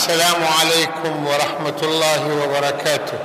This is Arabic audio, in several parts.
السلام عليكم ورحمة الله وبركاته.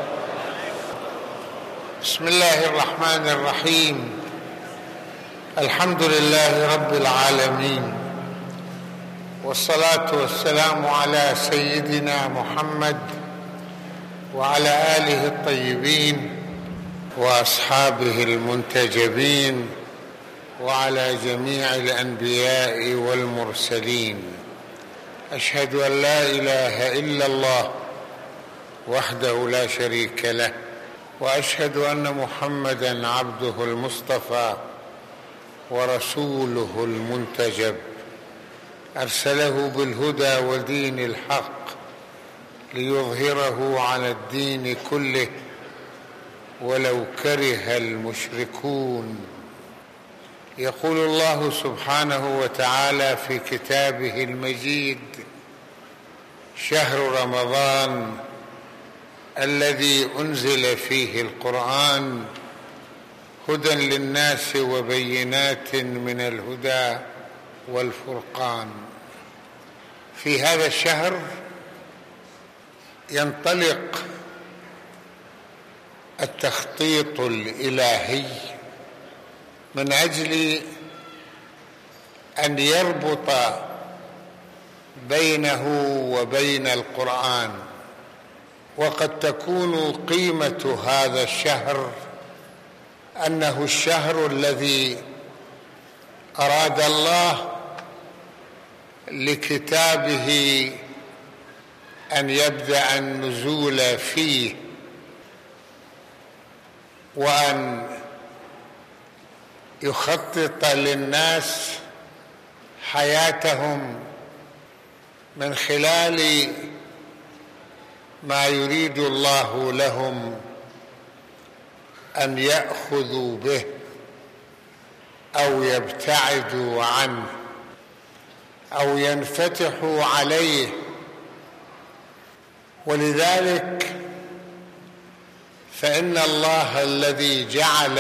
بسم الله الرحمن الرحيم. الحمد لله رب العالمين، والصلاة والسلام على سيدنا محمد وعلى آله الطيبين وأصحابه المنتجبين وعلى جميع الأنبياء والمرسلين. أشهد أن لا إله إلا الله وحده لا شريك له، وأشهد أن محمدًا عبده المصطفى ورسوله المنتجب، أرسله بالهدى ودين الحق ليظهره على الدين كله ولو كره المشركون. يقول الله سبحانه وتعالى في كتابه المجيد: شهر رمضان الذي أنزل فيه القرآن هدى للناس وبينات من الهدى والفرقان. في هذا الشهر ينطلق التخطيط الإلهي من أجل أن يربط بينه وبين القرآن. وقد تكون قيمة هذا الشهر أنه الشهر الذي أراد الله لكتابه أن يبدأ النزول فيه، وأن يخطط للناس حياتهم من خلال ما يريد الله لهم أن يأخذوا به أو يبتعدوا عنه أو ينفتحوا عليه. ولذلك فإن الله الذي جعل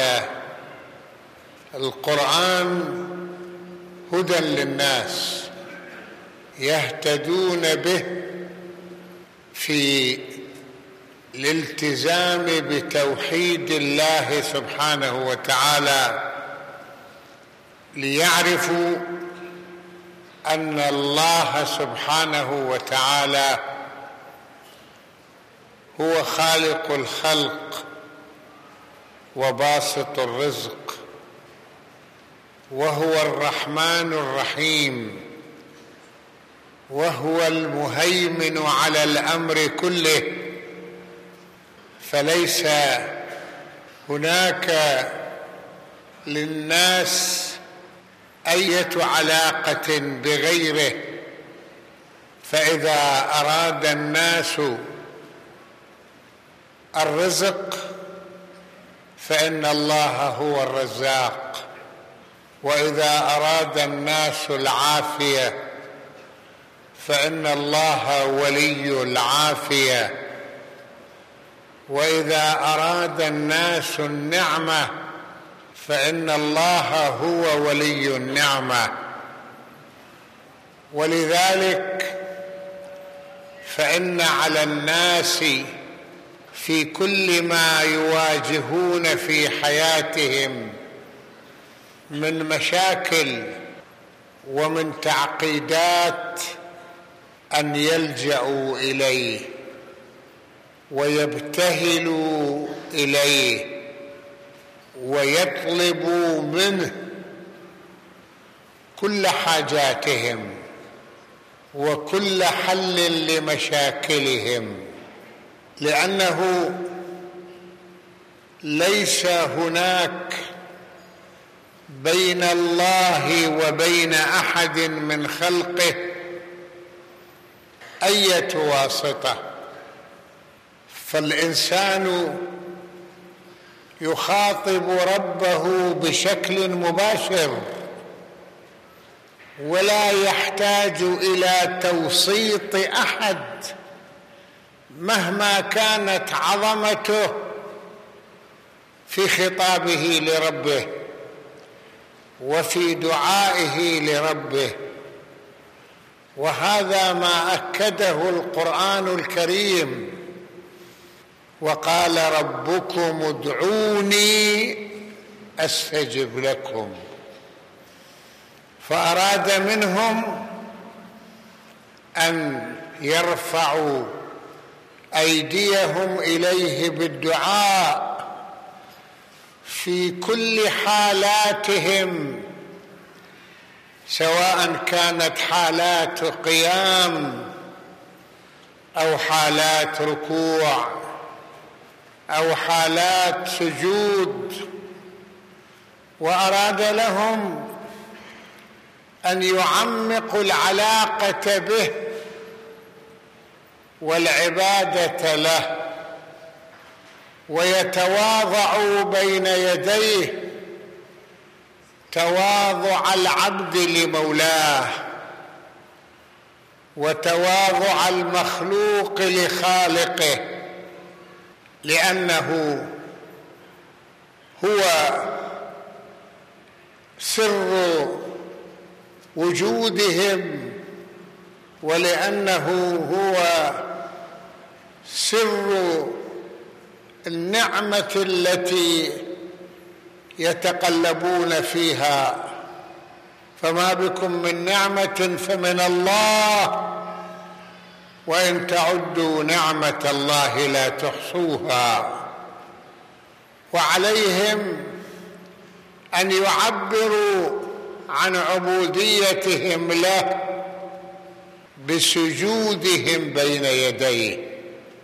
القرآن هدى للناس يهتدون به في الالتزام بتوحيد الله سبحانه وتعالى، ليعرفوا أن الله سبحانه وتعالى هو خالق الخلق وباسط الرزق، وهو الرحمن الرحيم، وهو المهيمن على الأمر كله. فليس هناك للناس أي علاقة بغيره. فإذا أراد الناس الرزق فإن الله هو الرزاق، وإذا أراد الناس العافية فإن الله ولي العافية، وإذا أراد الناس النعمة فإن الله هو ولي النعمة. ولذلك فإن على الناس في كل ما يواجهون في حياتهم من مشاكل ومن تعقيدات أن يلجأوا إليه ويبتهلوا إليه ويطلبوا منه كل حاجاتهم وكل حل لمشاكلهم، لأنه ليس هناك بين الله وبين أحد من خلقه أي واسطة. فالإنسان يخاطب ربه بشكل مباشر ولا يحتاج إلى توسيط أحد مهما كانت عظمته في خطابه لربه وفي دعائه لربه. وهذا ما أكده القرآن الكريم، وقال ربكم ادعوني أستجب لكم. فأراد منهم أن يرفعوا أيديهم إليه بالدعاء في كل حالاتهم، سواء كانت حالات قيام أو حالات ركوع أو حالات سجود. وأراد لهم أن يعمقوا العلاقة به والعبادة له، ويتواضعوا بين يديه تواضع العبد لمولاه وتواضع المخلوق لخالقه، لأنه هو سر وجودهم، ولأنه هو سر النعمة التي يتقلبون فيها. فما بكم من نعمة فمن الله، وإن تعدوا نعمة الله لا تحصوها. وعليهم أن يعبروا عن عبوديتهم له بسجودهم بين يديه،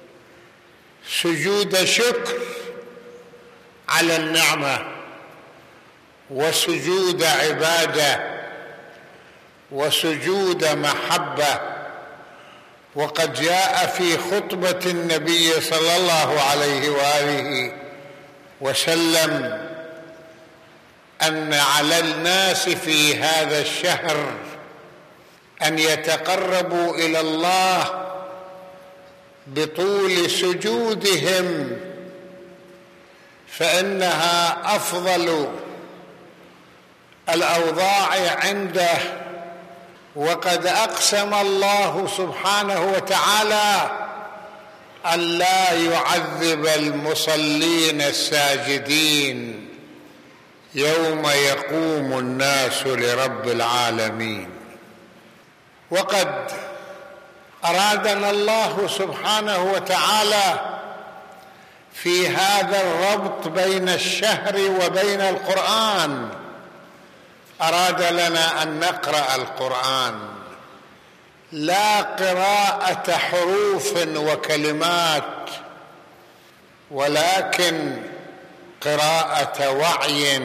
سجود شكر على النعمة، وسجود عبادة، وسجود محبة. وقد جاء في خطبة النبي صلى الله عليه وآله وسلم أن على الناس في هذا الشهر أن يتقربوا إلى الله بطول سجودهم، فإنها أفضل الأوضاع عنده. وقد أقسم الله سبحانه وتعالى أن لا يعذب المصلين الساجدين يوم يقوم الناس لرب العالمين. وقد أرادنا الله سبحانه وتعالى في هذا الربط بين الشهر وبين القرآن، أراد لنا أن نقرأ القرآن، لا قراءة حروف وكلمات، ولكن قراءة وعي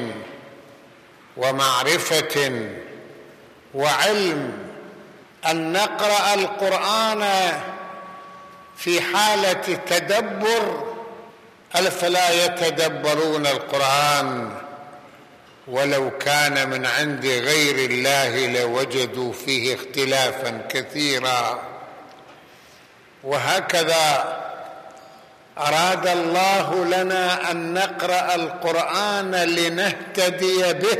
ومعرفة وعلم. أن نقرأ القرآن في حالة تدبر، أفلا يتدبرون القرآن ولو كان من عند غير الله لوجدوا فيه اختلافا كثيرا. وهكذا أراد الله لنا أن نقرأ القرآن لنهتدي به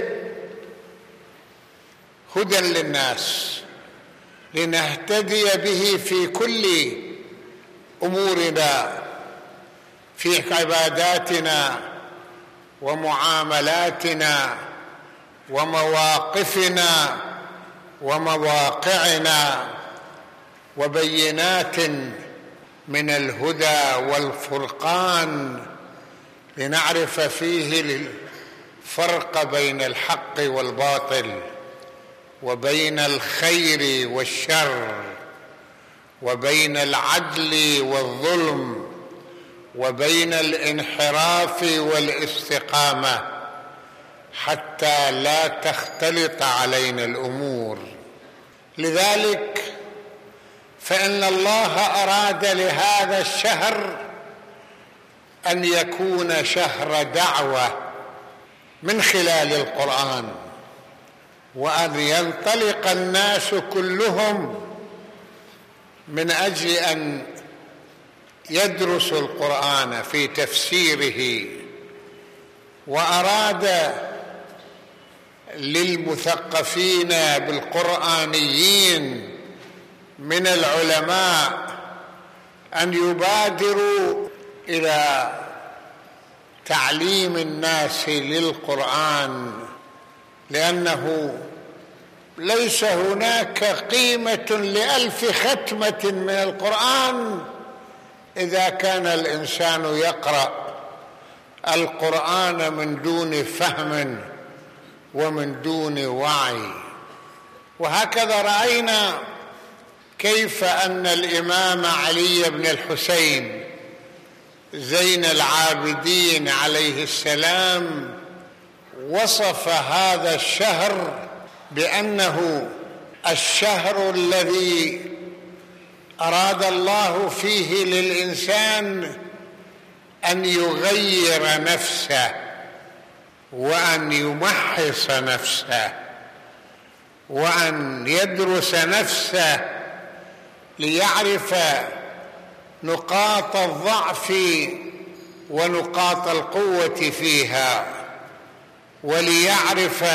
هدى للناس، لنهتدي به في كل أمورنا، في عباداتنا ومعاملاتنا ومواقفنا ومواقعنا، وبينات من الهدى والفرقان، لنعرف فيه الفرق بين الحق والباطل، وبين الخير والشر، وبين العدل والظلم، وبين الانحراف والاستقامة، حتى لا تختلط علينا الأمور. لذلك فإن الله أراد لهذا الشهر أن يكون شهر دعوة من خلال القرآن، وأن ينطلق الناس كلهم من أجل أن يدرسوا القرآن في تفسيره. وأراد للمثقفين بالقرآنيين من العلماء أن يبادروا إلى تعليم الناس للقرآن، لأنه ليس هناك قيمة ل1000 ختمة من القرآن إذا كان الإنسان يقرأ القرآن من دون فهم ومن دون وعي. وهكذا رأينا كيف أن الإمام علي بن الحسين زين العابدين عليه السلام وصف هذا الشهر بأنه الشهر الذي أراد الله فيه للإنسان أن يغير نفسه وأن يمحص نفسه وأن يدرس نفسه ليعرف نقاط الضعف ونقاط القوة فيها، وليعرف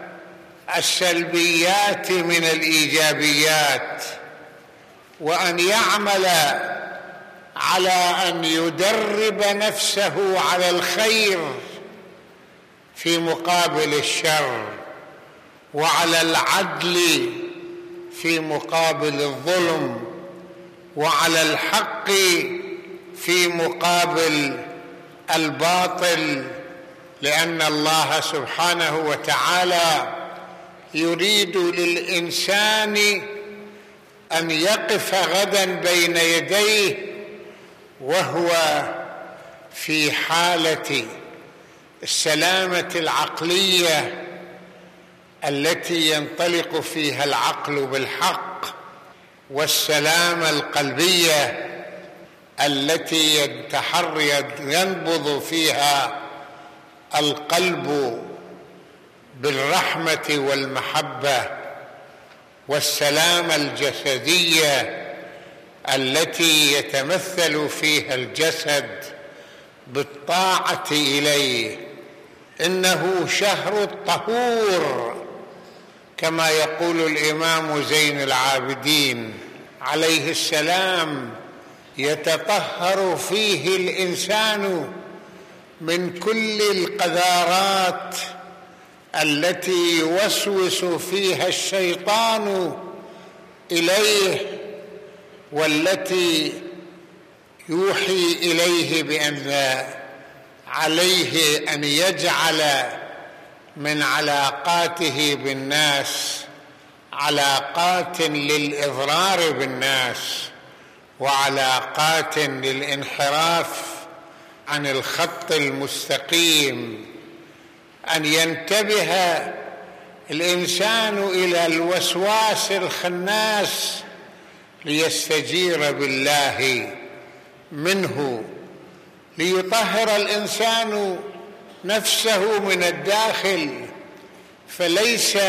السلبيات من الإيجابيات، وأن يعمل على أن يدرب نفسه على الخير في مقابل الشر، وعلى العدل في مقابل الظلم، وعلى الحق في مقابل الباطل، لأن الله سبحانه وتعالى يريد للإنسان أن يقف غدا بين يديه وهو في حالة السلامة العقلية التي ينطلق فيها العقل بالحق، والسلامة القلبية التي ينبض فيها القلب بالرحمة والمحبة، والسلامة الجسدية التي يتمثل فيها الجسد بالطاعة إليه. إنه شهر الطهور كما يقول الإمام زين العابدين عليه السلام، يتطهر فيه الإنسان من كل القذارات التي يوسوس فيها الشيطان إليه، والتي يوحي إليه بأن عليه أن يجعل من علاقاته بالناس علاقات للإضرار بالناس وعلاقات للانحراف عن الخط المستقيم، أن ينتبه الإنسان إلى الوسواس الخناس ليستجير بالله منه، ليطهر الإنسان نفسه من الداخل. فليس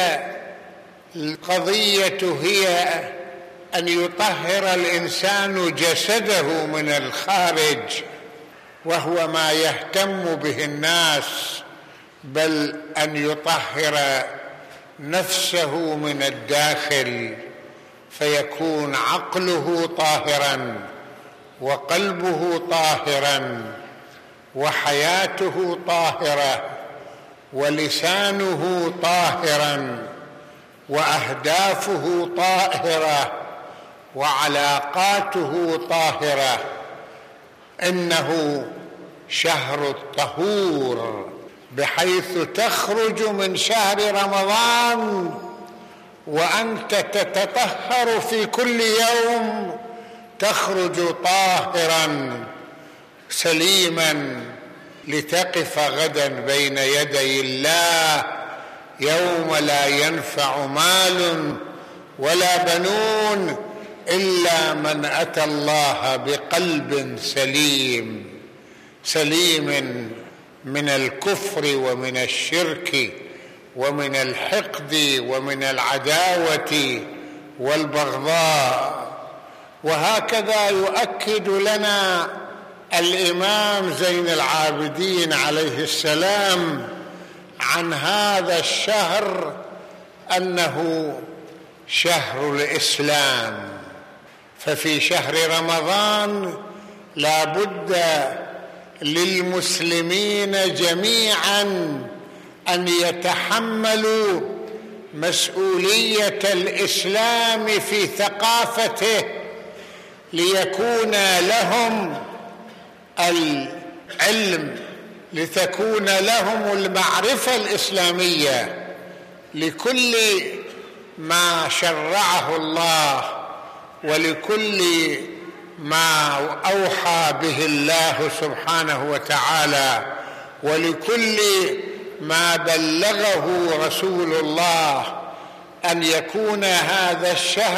القضية هي أن يطهر الإنسان جسده من الخارج وهو ما يهتم به الناس، بل أن يطهر نفسه من الداخل، فيكون عقله طاهرا وقلبه طاهرا وحياته طاهرة ولسانه طاهرا وأهدافه طاهرة وعلاقاته طاهرة. إنه شهر الطهور، بحيث تخرج من شهر رمضان وأنت تتطهر في كل يوم، تخرج طاهرا سليما لتقف غدا بين يدي الله يوم لا ينفع مال ولا بنون إلا من أتى الله بقلب سليم، سليم من الكفر ومن الشرك ومن الحقد ومن العداوة والبغضاء. وهكذا يؤكد لنا الإمام زين العابدين عليه السلام عن هذا الشهر أنه شهر الإسلام، ففي شهر رمضان لا بد للمسلمين جميعا أن يتحملوا مسؤولية الإسلام في ثقافته، ليكون لهم العلم، لتكون لهم المعرفة الإسلامية لكل ما شرعه الله ولكل ما أوحى به الله سبحانه وتعالى ولكل ما بلغه رسول الله، أن يكون هذا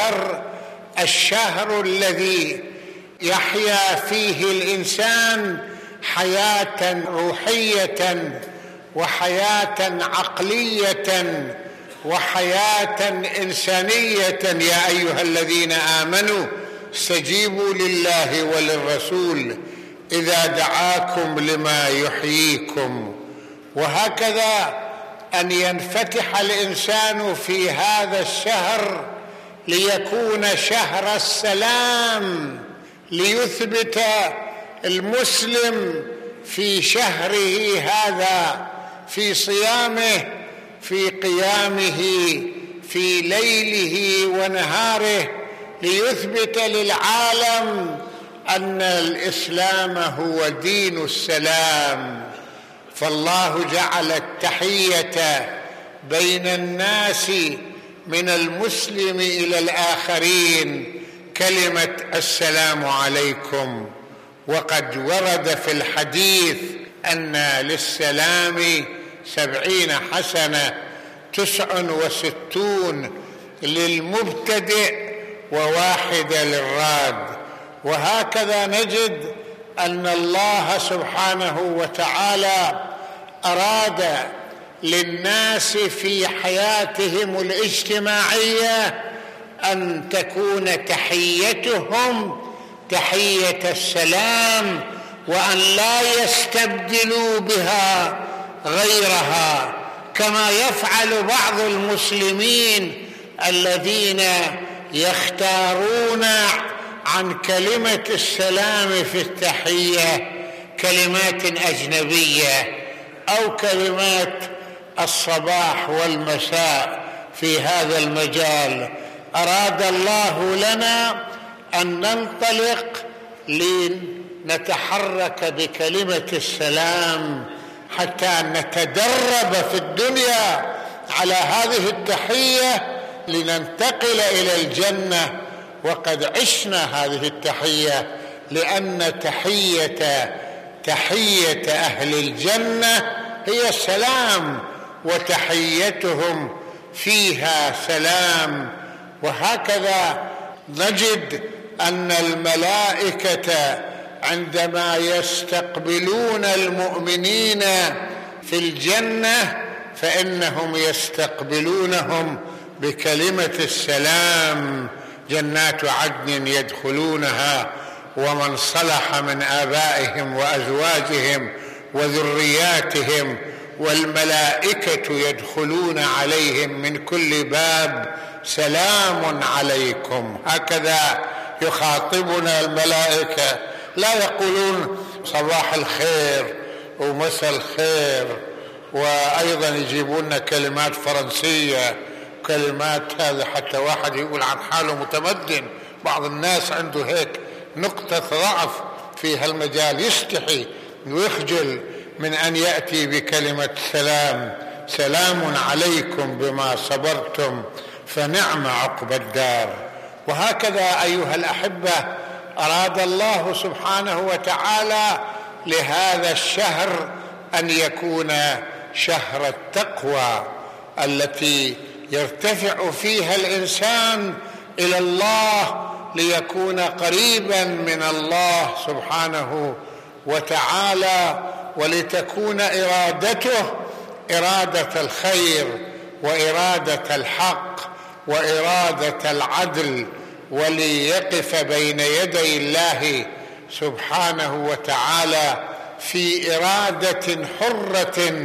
الشهر الذي يحيا فيه الإنسان حياة روحية وحياة عقلية وحياة إنسانية. يا أيها الذين آمنوا استجيبوا لله وللرسول إذا دعاكم لما يحييكم. وهكذا أن ينفتح الإنسان في هذا الشهر ليكون شهر السلام، ليثبت المسلم في شهره هذا، في صيامه، في قيامه، في ليله ونهاره، ليثبت للعالم أن الإسلام هو دين السلام. فالله جعل التحية بين الناس من المسلم إلى الآخرين كلمة السلام عليكم. وقد ورد في الحديث أن للسلام 70 حسنة، 69 للمبتدئ و1 للراد. وهكذا نجد أن الله سبحانه وتعالى أراد للناس في حياتهم الاجتماعية أن تكون تحيتهم تحية السلام، وأن لا يستبدلوا بها غيرها، كما يفعل بعض المسلمين الذين يختارون عن كلمة السلام في التحية كلمات أجنبية أو كلمات الصباح والمساء. في هذا المجال أراد الله لنا أن ننطلق لنتحرك بكلمة السلام حتى نتدرب في الدنيا على هذه التحية لننتقل إلى الجنة وقد عشنا هذه التحية، لأن تحية أهل الجنة هي السلام، وتحيتهم فيها سلام. وهكذا نجد أن الملائكة عندما يستقبلون المؤمنين في الجنة فإنهم يستقبلونهم بكلمة السلام: جنات عدن يدخلونها ومن صلح من آبائهم وأزواجهم وذرياتهم والملائكة يدخلون عليهم من كل باب سلام عليكم. هكذا يخاطبنا الملائكة، لا يقولون صباح الخير ومساء الخير، وأيضا يجيبون كلمات فرنسية، كلمات هذا حتى واحد يقول عن حاله متمدن. بعض الناس عنده هيك نقطة ضعف في هالمجال، يستحي ويخجل من أن يأتي بكلمة سلام: سلام عليكم بما صبرتم فنعم عقبى الدار. وهكذا أيها الأحبة أراد الله سبحانه وتعالى لهذا الشهر أن يكون شهر التقوى التي يرتفع فيها الإنسان إلى الله ليكون قريبا من الله سبحانه وتعالى، ولتكون إرادته إرادة الخير وإرادة الحق وإرادة العدل، وليقف بين يدي الله سبحانه وتعالى في إرادة حرة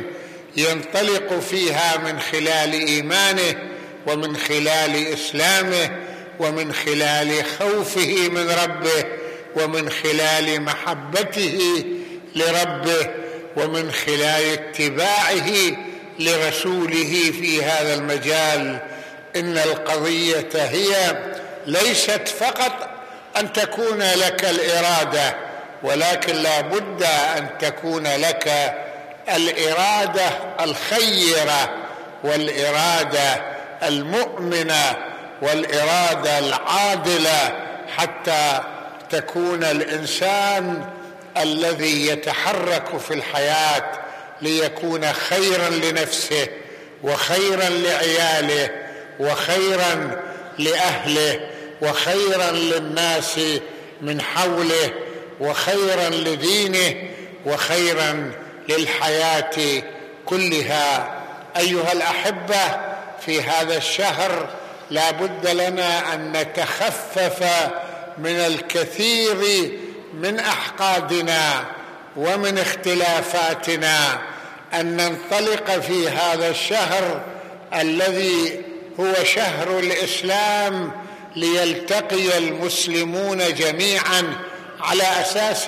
ينطلق فيها من خلال إيمانه ومن خلال إسلامه ومن خلال خوفه من ربه، ومن خلال محبته لربه، ومن خلال اتباعه لرسوله في هذا المجال. إن القضية هي ليست فقط أن تكون لك الإرادة، ولكن لا بد أن تكون لك الإرادة الخيرة، والإرادة المؤمنة، والإرادة العادلة، حتى تكون الإنسان الذي يتحرك في الحياة ليكون خيرا لنفسه، وخيرا لعياله، وخيرا لأهله، وخيرا للناس من حوله، وخيرا لدينه، وخيرا للحياة كلها. أيها الأحبة، في هذا الشهر لا بد لنا أن نتخفف من الكثير من أحقادنا ومن اختلافاتنا، أن ننطلق في هذا الشهر الذي هو شهر الإسلام ليلتقي المسلمون جميعا على أساس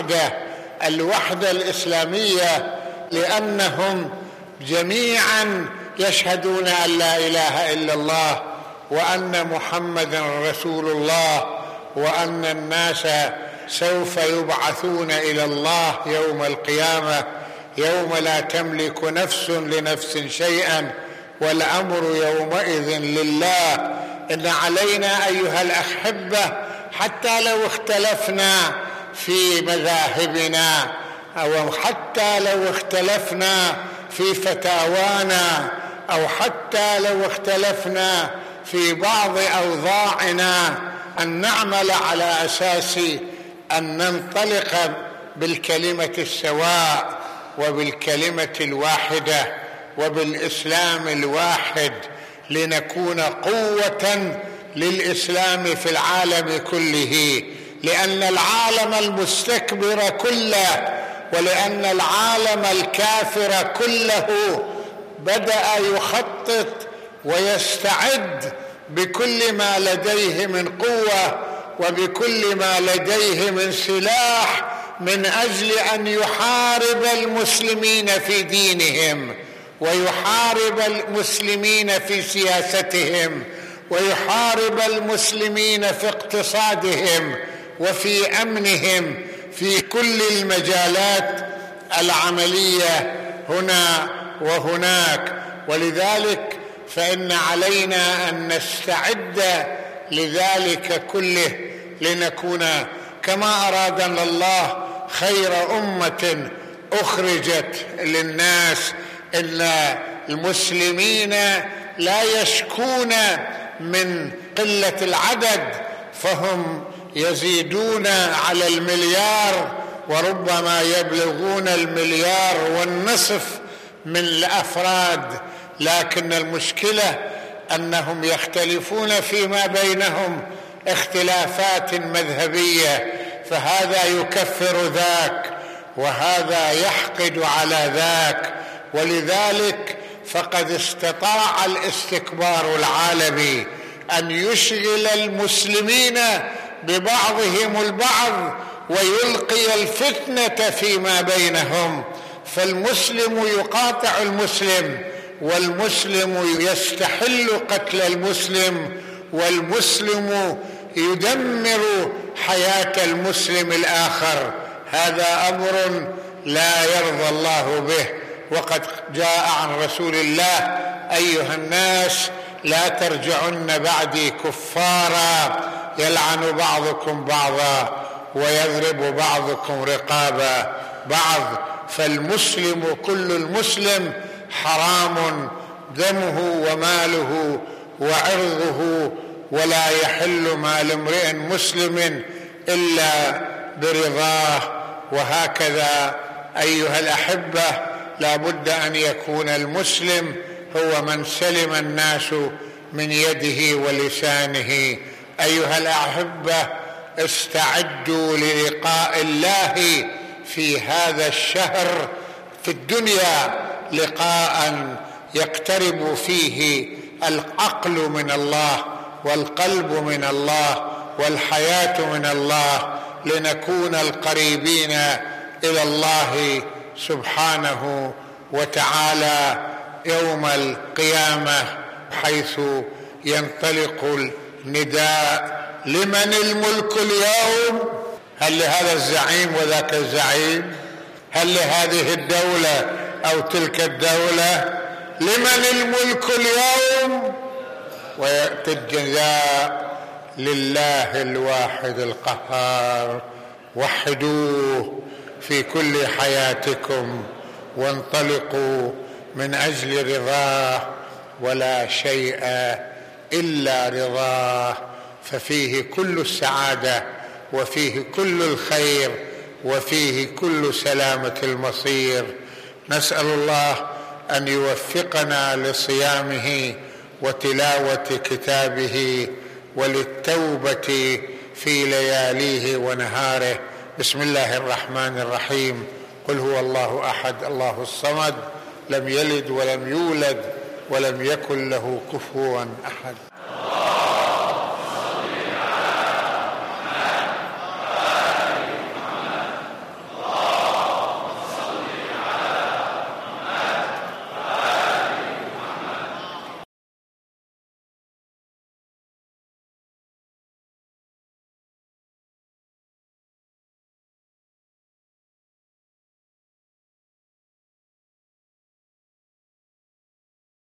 الوحدة الإسلامية، لأنهم جميعا يشهدون أن لا إله إلا الله، وأن محمدا رسول الله، وأن الناس سوف يبعثون إلى الله يوم القيامة، يوم لا تملك نفس لنفس شيئا والأمر يومئذ لله. إن علينا أيها الأحبة، حتى لو اختلفنا في مذاهبنا، أو حتى لو اختلفنا في فتاوانا، أو حتى لو اختلفنا في بعض أوضاعنا، أن نعمل على أساس أن ننطلق بالكلمة السواء، وبالكلمة الواحدة، وبالإسلام الواحد، لنكون قوة للإسلام في العالم كله. لأن العالم المستكبر كله، ولأن العالم الكافر كله بدأ يخطط ويستعد بكل ما لديه من قوة، وبكل ما لديه من سلاح، من أجل أن يحارب المسلمين في دينهم، ويحارب المسلمين في سياستهم، ويحارب المسلمين في اقتصادهم، وفي أمنهم، في كل المجالات العملية هنا وهناك. ولذلك فإن علينا أن نستعد لذلك كله، لنكون كما أرادنا الله خير أمة أخرجت للناس. إن المسلمين لا يشكون من قلة العدد، فهم يزيدون على 1,000,000، وربما يبلغون 1,500,000 من الأفراد. لكن المشكلة أنهم يختلفون فيما بينهم اختلافات مذهبية، فهذا يكفر ذاك، وهذا يحقد على ذاك. ولذلك فقد استطاع الاستكبار العالمي أن يشغل المسلمين ببعضهم البعض، ويلقي الفتنة فيما بينهم، فالمسلم يقاطع المسلم، والمسلم يستحل قتل المسلم، والمسلم يدمر حياة المسلم الآخر. هذا أمر لا يرضى الله به. وقد جاء عن رسول الله: أيها الناس، لا ترجعن بعدي كفارا، يلعن بعضكم بعضا، ويضرب بعضكم رقاب بعض. فالمسلم كل المسلم حرام دمه وماله وعرضه، ولا يحل مال امرئ مسلم إلا برضاه. وهكذا أيها الأحبة، لا بد أن يكون المسلم هو من سلم الناس من يده ولسانه. أيها الأحبة، استعدوا للقاء الله في هذا الشهر في الدنيا، لقاء يقترب فيه العقل من الله، والقلب من الله والحياة من الله، لنكون القريبين إلى الله سبحانه وتعالى يوم القيامة، حيث ينطلق النداء: لمن الملك اليوم؟ هل لهذا الزعيم وذاك الزعيم؟ هل لهذه الدولة أو تلك الدولة؟ لمن الملك اليوم؟ ويأتي الجزاء: لله الواحد القهار. وحدوه في كل حياتكم وانطلقوا من أجل رضاه، ولا شيء إلا رضاه، ففيه كل السعادة وفيه كل الخير وفيه كل سلامة المصير. نسأل الله أن يوفقنا لصيامه وتلاوة كتابه وللتوبة في لياليه ونهاره. بسم الله الرحمن الرحيم. قل هو الله أحد الله الصمد، لم يلد ولم يولد ولم يكن له كفوا أحد.